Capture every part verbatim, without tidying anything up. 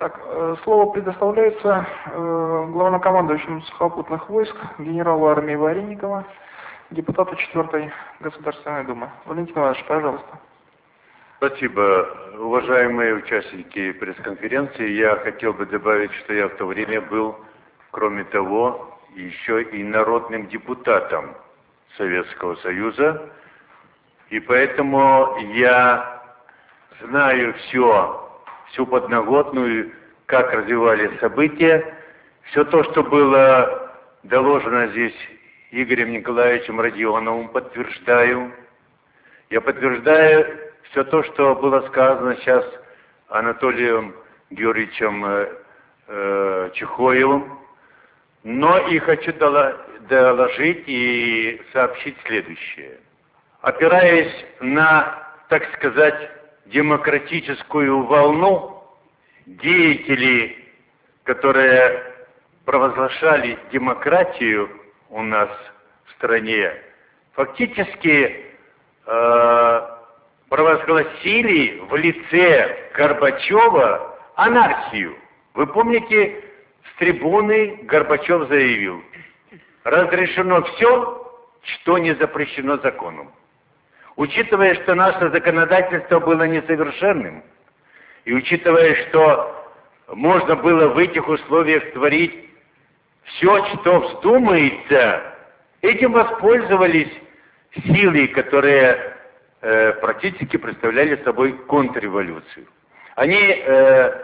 Так, слово предоставляется главнокомандующему сухопутных войск генералу армии Вареникова, депутату четвёртой Государственной Думы. Валентин Иванович, пожалуйста. Спасибо. Уважаемые участники пресс-конференции, я хотел бы добавить, что я в то время был, кроме того, еще и народным депутатом Советского Союза, и поэтому я знаю все, всю подноготную, как развивались события. Все то, что было доложено здесь Игорем Николаевичем Родионовым, подтверждаю. Я подтверждаю все то, что было сказано сейчас Анатолием Георгиевичем э, э, Чехоевым. Но и хочу доложить и сообщить следующее. Опираясь на, так сказать, демократическую волну, деятели, которые провозглашали демократию у нас в стране, фактически э, провозгласили в лице Горбачева анархию. Вы помните, с трибуны Горбачев заявил: разрешено все, что не запрещено законом. Учитывая, что наше законодательство было несовершенным, и учитывая, что можно было в этих условиях творить все, что вздумается, этим воспользовались силы, которые э, практически представляли собой контрреволюцию. Они э,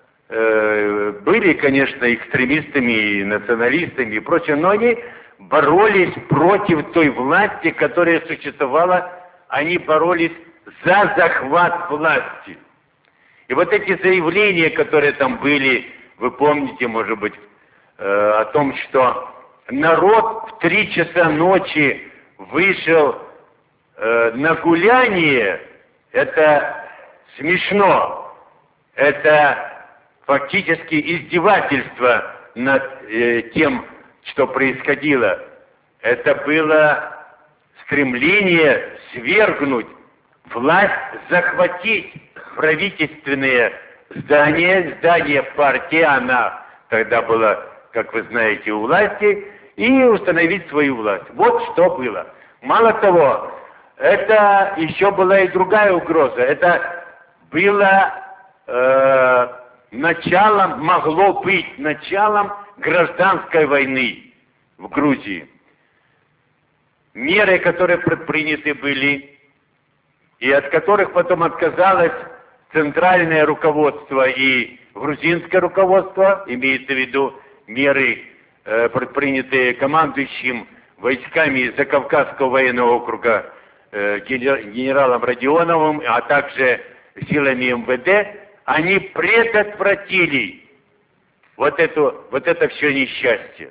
э, были, конечно, экстремистами, националистами и прочее, но они боролись против той власти, которая существовала. Они боролись за захват власти. И вот эти заявления, которые там были, вы помните, может быть, э, о том, что народ в три часа ночи вышел э, на гуляние, это смешно. Это фактически издевательство над э, тем, что происходило. Это было стремление свергнуть власть, захватить правительственные здания, здание партии, она тогда была, как вы знаете, у власти, и установить свою власть. Вот что было. Мало того, это еще была и другая угроза. Это было э, началом, могло быть началом гражданской войны в Грузии. Меры, которые предприняты были, и от которых потом отказалось центральное руководство и грузинское руководство, имеется в виду меры, э, предпринятые командующим войсками Закавказского военного округа э, генералом Родионовым, а также силами эм вэ дэ, они предотвратили вот, эту, вот это все несчастье.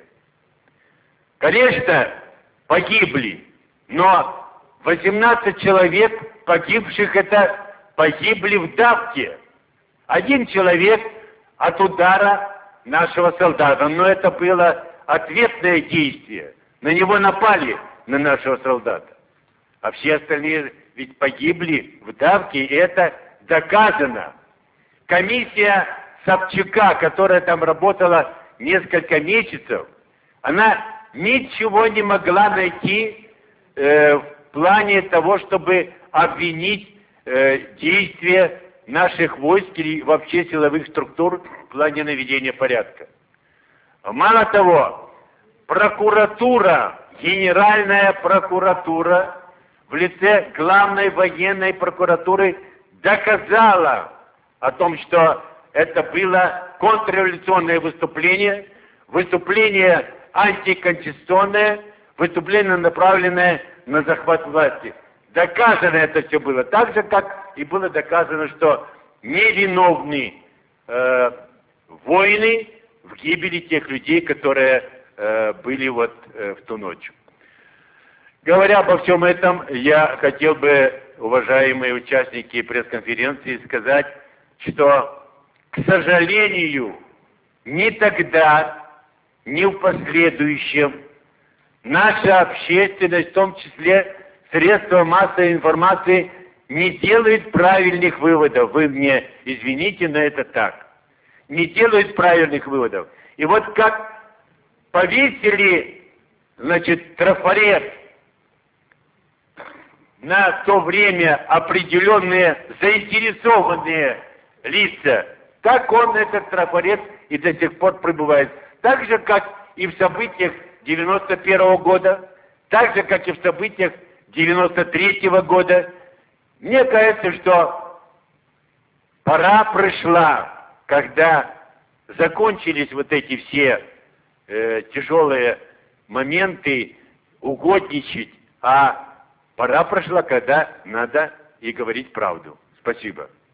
Конечно, погибли, но восемнадцать человек погибших, это погибли в давке. Один человек от удара нашего солдата, но это было ответное действие. На него напали, на нашего солдата. А все остальные ведь погибли в давке, и это доказано. Комиссия Собчака, которая там работала несколько месяцев, она ничего не могла найти э, в плане того, чтобы обвинить э, действия наших войск или вообще силовых структур в плане наведения порядка. Мало того, прокуратура, генеральная прокуратура в лице главной военной прокуратуры доказала о том, что это было контрреволюционное выступление, выступление антиконституционное, выступление, направленное на захват власти. Доказано это все было. Так же, как и было доказано, что невиновны э, воины в гибели тех людей, которые э, были вот э, в ту ночь. Говоря обо всем этом, я хотел бы, уважаемые участники пресс-конференции, сказать, что, к сожалению, ни тогда, ни в последующем наша общественность, в том числе средства массовой информации, не делает правильных выводов. Вы мне извините, но это так. не делают правильных выводов. И вот как повесили, значит, трафарет на то время определенные заинтересованные лица, так он, этот трафарет, и до сих пор пребывает. Так же, как и в событиях девяносто первого года, так же, как и в событиях девяносто третьего года. Мне кажется, что пора пришла, когда закончились вот эти все э, тяжелые моменты, угодничать, а пора прошла, когда надо и говорить правду. Спасибо.